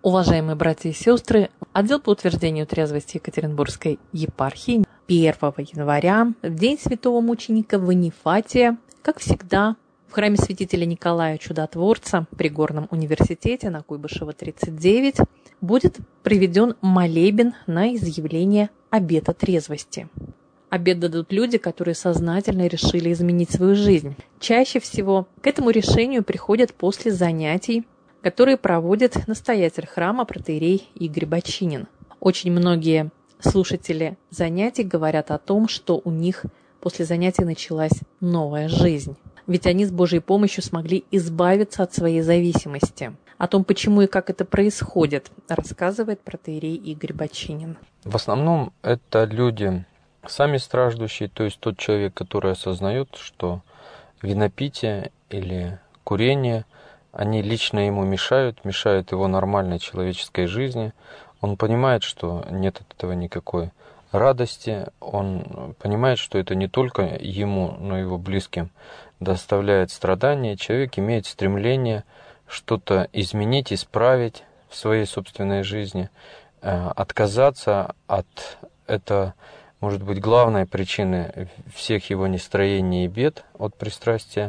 Уважаемые братья и сестры, отдел по утверждению трезвости Екатеринбургской епархии 1 января, в день святого мученика Ванифатия, как всегда, в храме святителя Николая Чудотворца при Горном университете на Куйбышева, 39, будет проведен молебен на изъявление обета трезвости. Обет дадут люди, которые сознательно решили изменить свою жизнь. Чаще всего к этому решению приходят после занятий, которые проводит настоятель храма протоиерей Игорь Бочинин. Очень многие слушатели занятий говорят о том, что у них после занятий началась новая жизнь. Ведь они с Божьей помощью смогли избавиться от своей зависимости. О том, почему и как это происходит, рассказывает протоиерей Игорь Бочинин. В основном это люди сами страждущие, то есть тот человек, который осознает, что винопитие или курение – они лично ему мешают его нормальной человеческой жизни. Он понимает, что нет от этого никакой радости. Он понимает, что это не только ему, но и его близким доставляет страдания. Человек имеет стремление что-то изменить, исправить в своей собственной жизни, отказаться от этого, может быть, главной причины всех его нестроений и бед, от пристрастия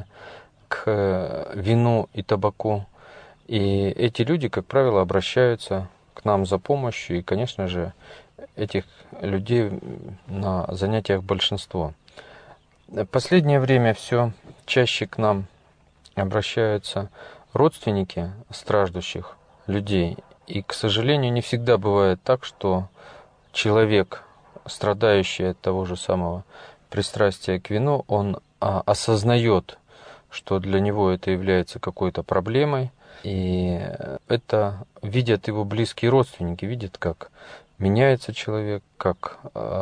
к вину и табаку. И эти люди, как правило, обращаются к нам за помощью, и, конечно же, этих людей на занятиях большинство. В последнее время все чаще к нам обращаются родственники страждущих людей. И, к сожалению, не всегда бывает так, что человек, страдающий от того же самого пристрастия к вину, он осознает, что для него это является какой-то проблемой, и это видят его близкие родственники, видят, как меняется человек, как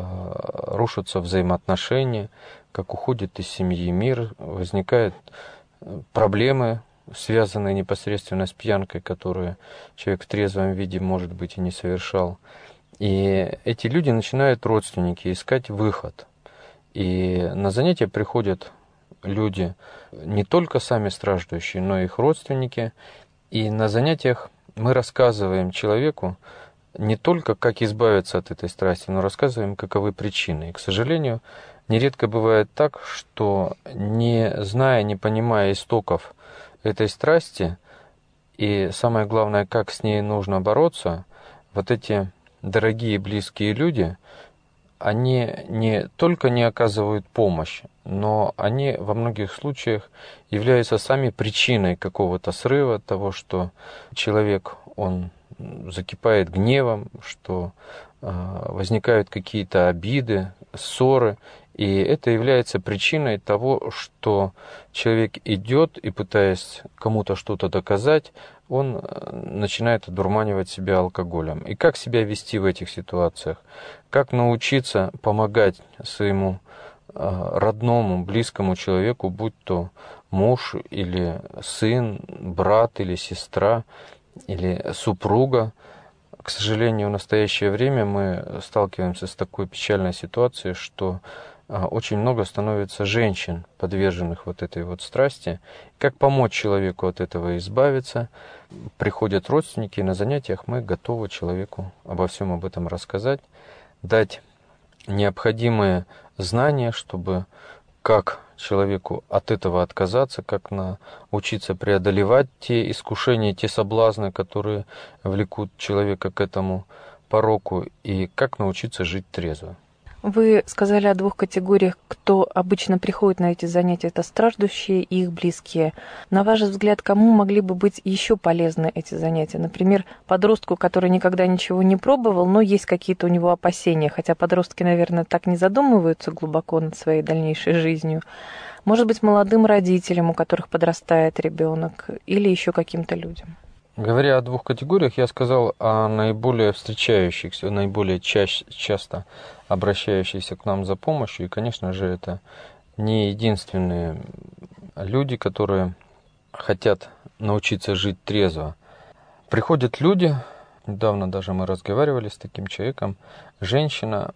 рушатся взаимоотношения, как уходит из семьи мир, возникают проблемы, связанные непосредственно с пьянкой, которую человек в трезвом виде, может быть, и не совершал. И эти люди начинают, родственники, искать выход. И на занятия приходят люди, не только сами страждущие, но и их родственники. И на занятиях мы рассказываем человеку не только, как избавиться от этой страсти, но рассказываем, каковы причины. И, к сожалению, нередко бывает так, что не зная, не понимая истоков этой страсти, и самое главное, как с ней нужно бороться, вот эти дорогие близкие люди, они не только не оказывают помощь, но они во многих случаях являются сами причиной какого-то срыва, того, что человек, он закипает гневом, что возникают какие-то обиды, ссоры, и это является причиной того, что человек идет и, пытаясь кому-то что-то доказать, он начинает одурманивать себя алкоголем. И как себя вести в этих ситуациях? Как научиться помогать своему родному, близкому человеку, будь то муж или сын, брат или сестра, или супруга. К сожалению, в настоящее время мы сталкиваемся с такой печальной ситуацией, что очень много становится женщин, подверженных вот этой вот страсти. Как помочь человеку от этого избавиться? Приходят родственники, и на занятиях мы готовы человеку обо всем об этом рассказать, дать необходимые знания, чтобы как человеку от этого отказаться, как научиться преодолевать те искушения, те соблазны, которые влекут человека к этому пороку, и как научиться жить трезво. Вы сказали о двух категориях, кто обычно приходит на эти занятия. Это страждущие и их близкие. На ваш взгляд, кому могли бы быть еще полезны эти занятия? Например, подростку, который никогда ничего не пробовал, но есть какие-то у него опасения, хотя подростки, наверное, так не задумываются глубоко над своей дальнейшей жизнью. Может быть, молодым родителям, у которых подрастает ребенок, или еще каким-то людям? Говоря о двух категориях, я сказал о наиболее встречающихся, наиболее часто обращающихся к нам за помощью. И, конечно же, это не единственные люди, которые хотят научиться жить трезво. Приходят люди, недавно даже мы разговаривали с таким человеком, женщина,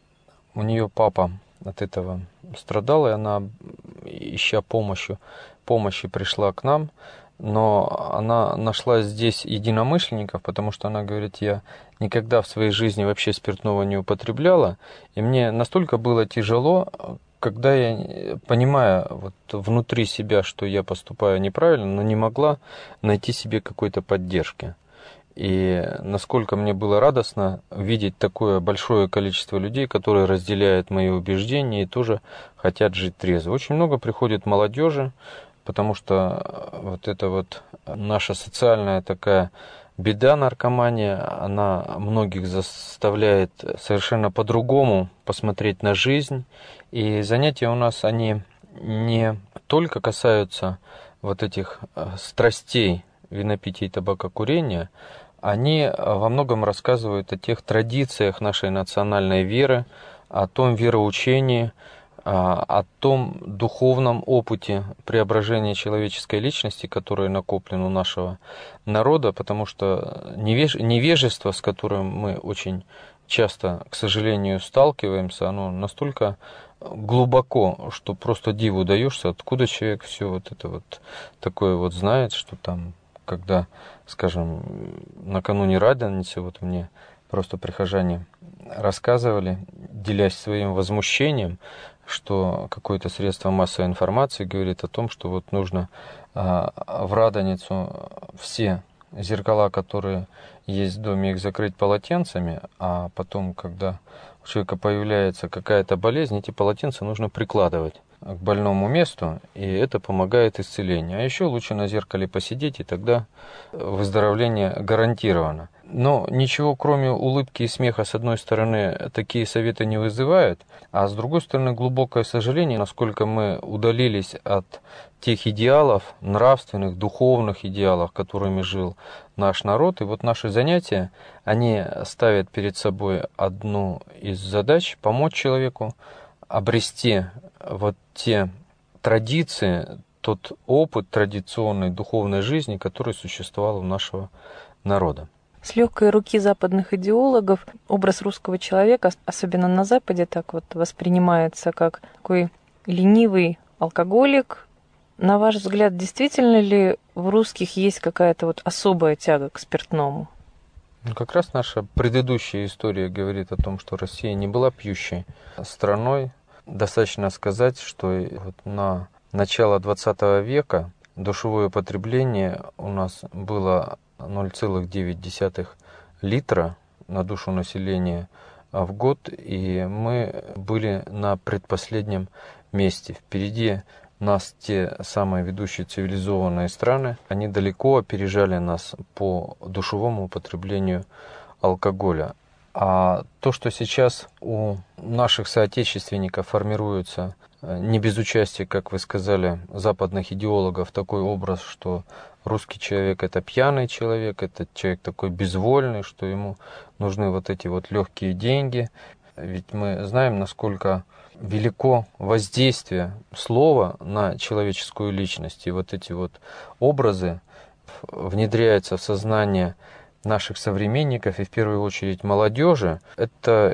у нее папа от этого страдал, и она, ища помощи, пришла к нам. но она нашла здесь единомышленников, потому что она говорит, я никогда в своей жизни вообще спиртного не употребляла, и мне настолько было тяжело, когда я, понимая вот внутри себя, что я поступаю неправильно, но не могла найти себе какой-то поддержки. И насколько мне было радостно видеть такое большое количество людей, которые разделяют мои убеждения и тоже хотят жить трезво. Очень много приходит молодежи, потому что вот это вот наша социальная такая беда, наркомания, она многих заставляет совершенно по-другому посмотреть на жизнь. И занятия у нас, они не только касаются вот этих страстей винопития и табакокурения, они во многом рассказывают о тех традициях нашей национальной веры, о том вероучении, о том духовном опыте преображения человеческой личности, которое накоплено у нашего народа, потому что невежество, с которым мы очень часто, к сожалению, сталкиваемся, оно настолько глубоко, что просто диву даешься, откуда человек все вот это вот такое вот знает, что там, когда, скажем, накануне Радоницы, вот мне просто прихожане рассказывали, делясь своим возмущением, что какое-то средство массовой информации говорит о том, что вот нужно в Радоницу все зеркала, которые есть в доме, их закрыть полотенцами, а потом, когда у человека появляется какая-то болезнь, эти полотенца нужно прикладывать к больному месту, и это помогает исцелению. А еще лучше на зеркале посидеть, и тогда выздоровление гарантировано. Но ничего, кроме улыбки и смеха, с одной стороны, такие советы не вызывают, а с другой стороны, глубокое сожаление, насколько мы удалились от тех идеалов, нравственных, духовных идеалов, которыми жил наш народ. И вот наши занятия, они ставят перед собой одну из задач – помочь человеку обрести вот те традиции, тот опыт традиционной духовной жизни, который существовал у нашего народа. С легкой руки западных идеологов образ русского человека, особенно на Западе, так вот воспринимается как такой ленивый алкоголик. На ваш взгляд, действительно ли в русских есть какая-то вот особая тяга к спиртному? Как раз наша предыдущая история говорит о том, что Россия не была пьющей страной. Достаточно сказать, что вот на начало 20 века душевое потребление у нас было 0,9 литра на душу населения в год, и мы были на предпоследнем месте. Впереди нас те самые ведущие цивилизованные страны, они далеко опережали нас по душевому употреблению алкоголя. А то, что сейчас у наших соотечественников формируется не без участия, как вы сказали, западных идеологов, такой образ, что русский человек – это пьяный человек, это человек такой безвольный, что ему нужны вот эти вот легкие деньги. Ведь мы знаем, насколько велико воздействие слова на человеческую личность. И вот эти вот образы внедряются в сознание наших современников и в первую очередь молодежи. Это,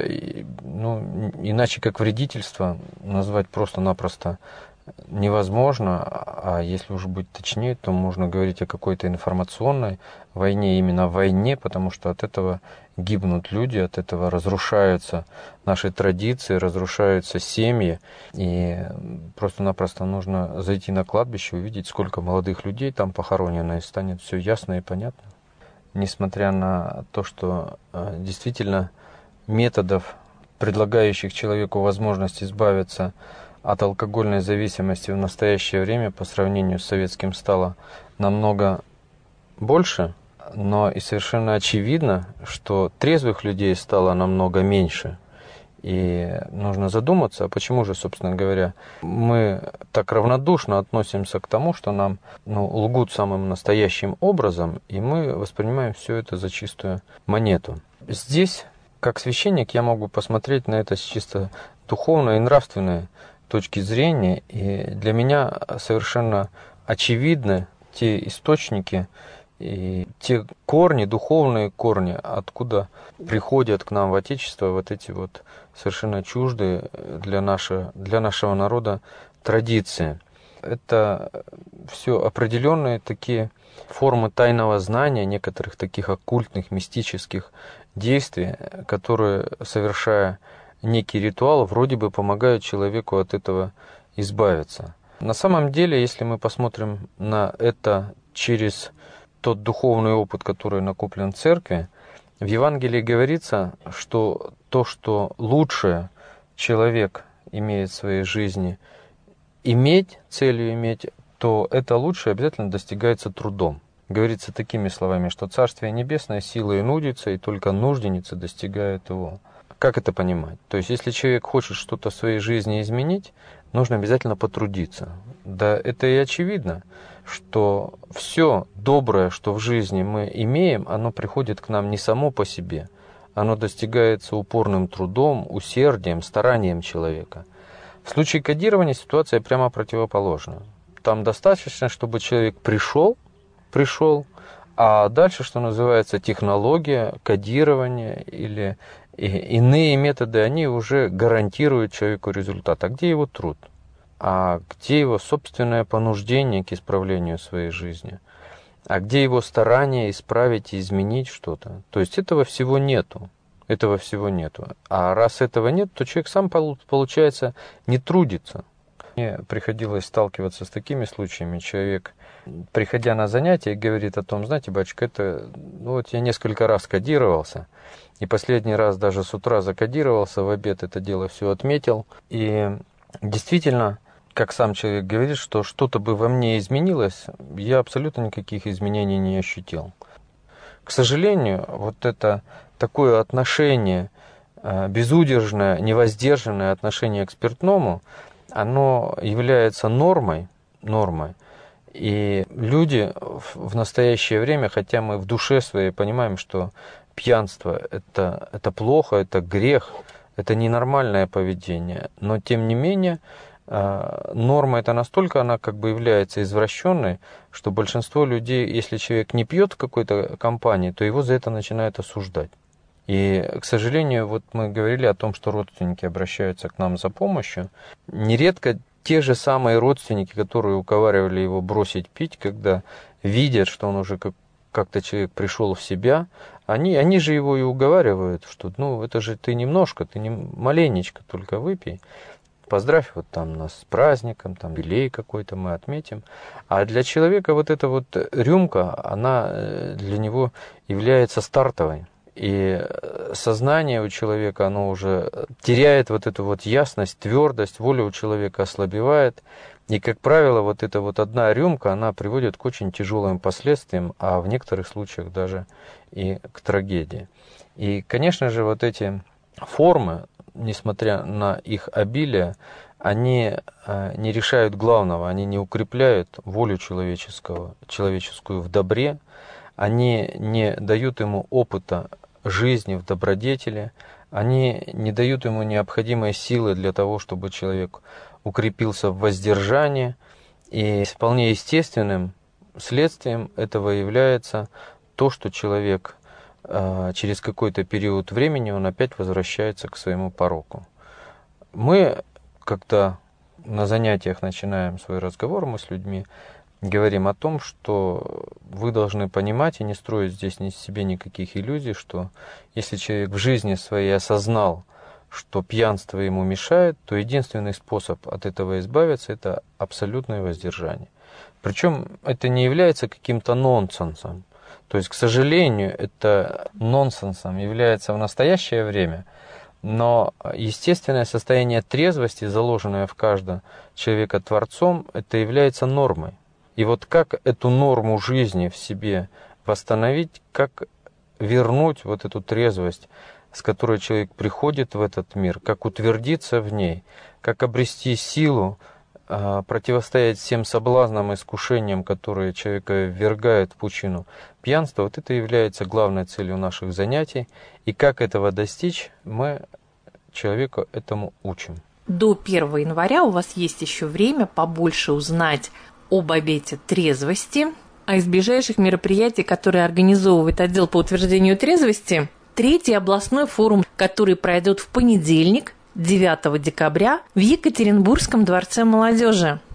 иначе как вредительство назвать просто-напросто невозможно, а если уж быть точнее, то можно говорить о какой-то информационной войне, именно войне, потому что от этого гибнут люди, от этого разрушаются наши традиции, разрушаются семьи, и просто-напросто нужно зайти на кладбище, увидеть, сколько молодых людей там похоронено, и станет все ясно и понятно. Несмотря на то, что действительно методов, предлагающих человеку возможность избавиться от алкогольной зависимости в настоящее время по сравнению с советским стало намного больше, но и совершенно очевидно, что трезвых людей стало намного меньше. И нужно задуматься, а почему же, собственно говоря, мы так равнодушно относимся к тому, что нам лгут самым настоящим образом, и мы воспринимаем все это за чистую монету. Здесь, как священник, я могу посмотреть на это с чисто духовной и нравственной точки зрения, и для меня совершенно очевидны те источники и те корни, духовные корни, откуда приходят к нам в Отечество вот эти вот совершенно чуждые для нашего народа традиции. Это все определенные такие формы тайного знания, некоторых таких оккультных, мистических действий, которые, совершая некий ритуал, вроде бы помогают человеку от этого избавиться. На самом деле, если мы посмотрим на это через тот духовный опыт, который накоплен в церкви, в Евангелии говорится, что то, что лучшее человек имеет в своей жизни, целью иметь, то это лучшее обязательно достигается трудом. Говорится такими словами, что Царствие Небесное силой нудится, и только нужденицы достигают его. Как это понимать? То есть, если человек хочет что-то в своей жизни изменить, нужно обязательно потрудиться. Да, это и очевидно, что все доброе, что в жизни мы имеем, оно приходит к нам не само по себе. Оно достигается упорным трудом, усердием, старанием человека. В случае кодирования ситуация прямо противоположная. Там достаточно, чтобы человек пришел, а дальше, что называется, технология, кодирование или иные методы, они уже гарантируют человеку результат. А где его труд? А где его собственное понуждение к исправлению своей жизни? А где его старание исправить и изменить что-то? То есть этого всего нету. А раз этого нет, то человек сам, получается, не трудится. Мне приходилось сталкиваться с такими случаями. Человек, приходя на занятия, говорит о том: знаете, батюшка, я несколько раз кодировался, и последний раз даже с утра закодировался, в обед это дело все отметил. И действительно, как сам человек говорит, что что-то бы во мне изменилось, я абсолютно никаких изменений не ощутил. К сожалению, вот это такое отношение, безудержное, невоздержанное отношение к спиртному, оно является нормой. И люди в настоящее время, хотя мы в душе своей понимаем, что пьянство это плохо, это грех, это ненормальное поведение, но тем не менее норма это настолько, она как бы является извращенной, что большинство людей, если человек не пьет в какой-то компании, то его за это начинают осуждать. И, к сожалению, вот мы говорили о том, что родственники обращаются к нам за помощью. Нередко те же самые родственники, которые уговаривали его бросить пить, когда видят, что он уже как-то человек пришел в себя, они же его и уговаривают, что это же ты немножко, ты не маленечко только выпей. Поздравь вот там нас с праздником, там юбилей какой-то мы отметим. А для человека вот эта вот рюмка, она для него является стартовой. И сознание у человека, оно уже теряет вот эту вот ясность, твердость, воля у человека ослабевает. И, как правило, вот эта вот одна рюмка, она приводит к очень тяжелым последствиям, а в некоторых случаях даже и к трагедии. И, конечно же, вот эти формы, несмотря на их обилие, они не решают главного, они не укрепляют волю человеческую в добре, они не дают ему опыта жизни в добродетели, они не дают ему необходимой силы для того, чтобы человек укрепился в воздержании. И вполне естественным следствием этого является то, что человек через какой-то период времени он опять возвращается к своему пороку. Мы, когда на занятиях начинаем свой разговор, мы с людьми говорим о том, что вы должны понимать и не строить здесь себе никаких иллюзий, что если человек в жизни своей осознал, что пьянство ему мешает, то единственный способ от этого избавиться – это абсолютное воздержание. Причем это не является каким-то нонсенсом. То есть, к сожалению, это нонсенсом является в настоящее время, но естественное состояние трезвости, заложенное в каждом человека Творцом, это является нормой. И вот как эту норму жизни в себе восстановить, как вернуть вот эту трезвость, с которой человек приходит в этот мир, как утвердиться в ней, как обрести силу, противостоять всем соблазнам и искушениям, которые человека ввергают в пучину пьянства, вот это является главной целью наших занятий. И как этого достичь, мы человека этому учим. До 1 января у вас есть еще время побольше узнать об обете трезвости, а из ближайших мероприятий, которые организовывает отдел по утверждению трезвости, 3-й областной форум, который пройдет в понедельник, 9 декабря, в Екатеринбургском дворце молодежи.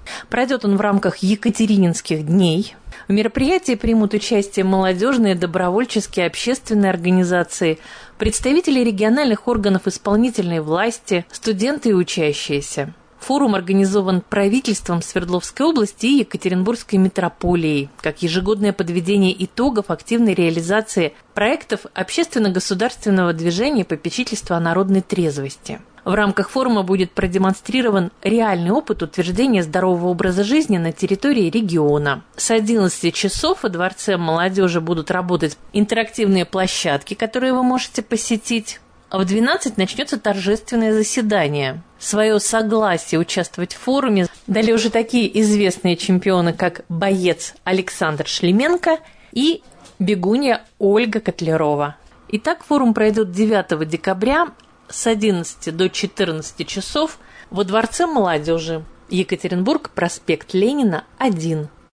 Пройдет он в рамках Екатерининских дней. В мероприятии примут участие молодежные, добровольческие, общественные организации, представители региональных органов исполнительной власти, студенты и учащиеся. Форум организован правительством Свердловской области и Екатеринбургской метрополией, как ежегодное подведение итогов активной реализации проектов общественно-государственного движения попечительства о народной трезвости. В рамках форума будет продемонстрирован реальный опыт утверждения здорового образа жизни на территории региона. С 11 часов во Дворце молодежи будут работать интерактивные площадки, которые вы можете посетить. А в 12 начнется торжественное заседание. Свое согласие участвовать в форуме дали уже такие известные чемпионы, как боец Александр Шлеменко и бегунья Ольга Котлярова. Итак, форум пройдет 9 декабря с 11 до 14 часов во Дворце молодежи. Екатеринбург, проспект Ленина, 1.